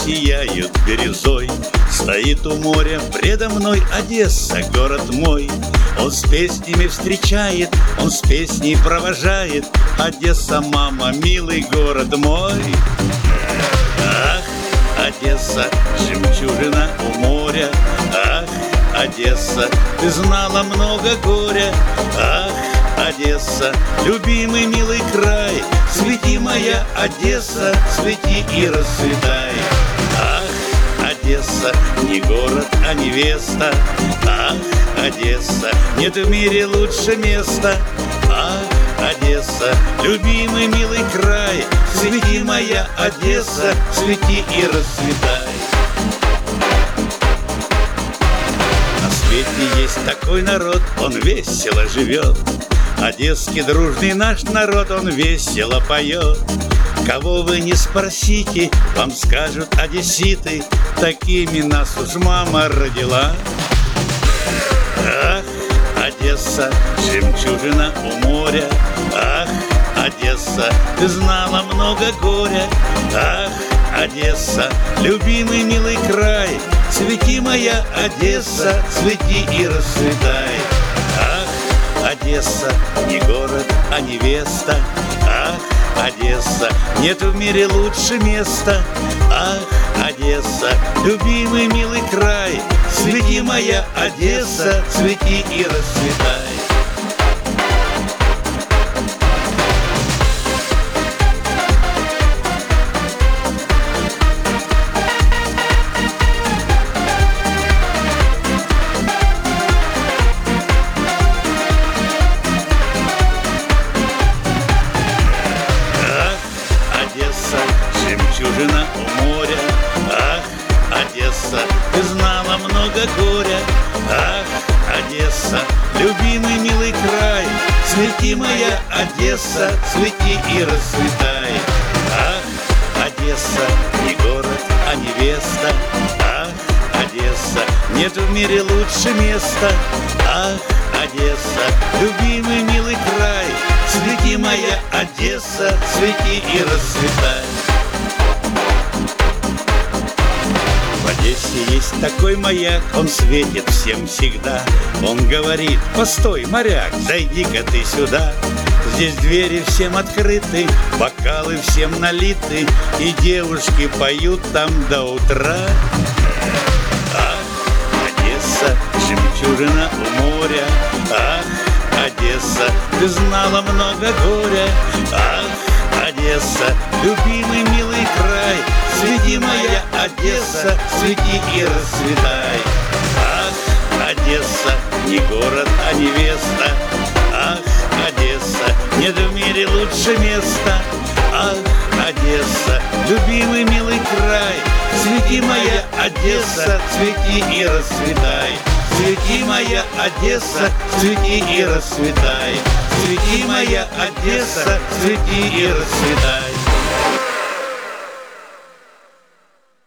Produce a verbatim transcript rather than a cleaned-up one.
сияют бирюзой. Стоит у моря предо мной Одесса, город мой. Он с песнями встречает, он с песней провожает. Одесса, мама, милый город мой. Ах, Одесса, жемчужина у моря. Ах, Одесса, ты знала много горя. Ах, Одесса, любимый милый край. Свети, моя Одесса, свети и расцветай. Ах, Одесса, не город, а невеста. Ах, Одесса, нет в мире лучше места. Ах, Одесса, любимый милый край. Свети, моя Одесса, свети и расцветай. На свете есть такой народ, он весело живет. Одесский дружный наш народ, он весело поет. Кого вы не спросите, вам скажут одесситы, такими нас уж мама родила. Ах, Одесса, жемчужина у моря. Ах, Одесса, ты знала много горя. Ах, Одесса, любимый милый край. Свети, моя Одесса, свети и расцветай. Ах, Одесса, не город, а невеста. Ах, Одесса, нет в мире лучше места. Ах, Одесса, любимый милый край. Свети, моя Одесса, свети и расцветай. Жемчужина у моря. Ах, Одесса, ты знала много горя. Ах, Одесса, любимый милый край. Свети, моя Одесса, свети и расцветай. Ах, Одесса, не город, а невеста. Ах, Одесса, нет в мире лучше места. Ах, Одесса, любимый милый край. Свети, моя Одесса, свети и расцветай. В Одессе есть такой маяк, он светит всем всегда. Он говорит: постой, моряк, зайди-ка ты сюда. Здесь двери всем открыты, бокалы всем налиты, и девушки поют там до утра. Ах, Одесса, жемчужина у моря. Ах, Одесса, ты знала много горя. Ах, Одесса, любимый милый край. Свети, моя Одесса, свети и расцветай. Ах, Одесса, не город, а невеста. Ах, Одесса, нет в мире лучше места. Ах, Одесса, любимый милый край. Свети, моя Одесса, свети и расцветай. Свети, моя Одесса, свети и расцветай. Свети, моя Одесса, свети и расцветай.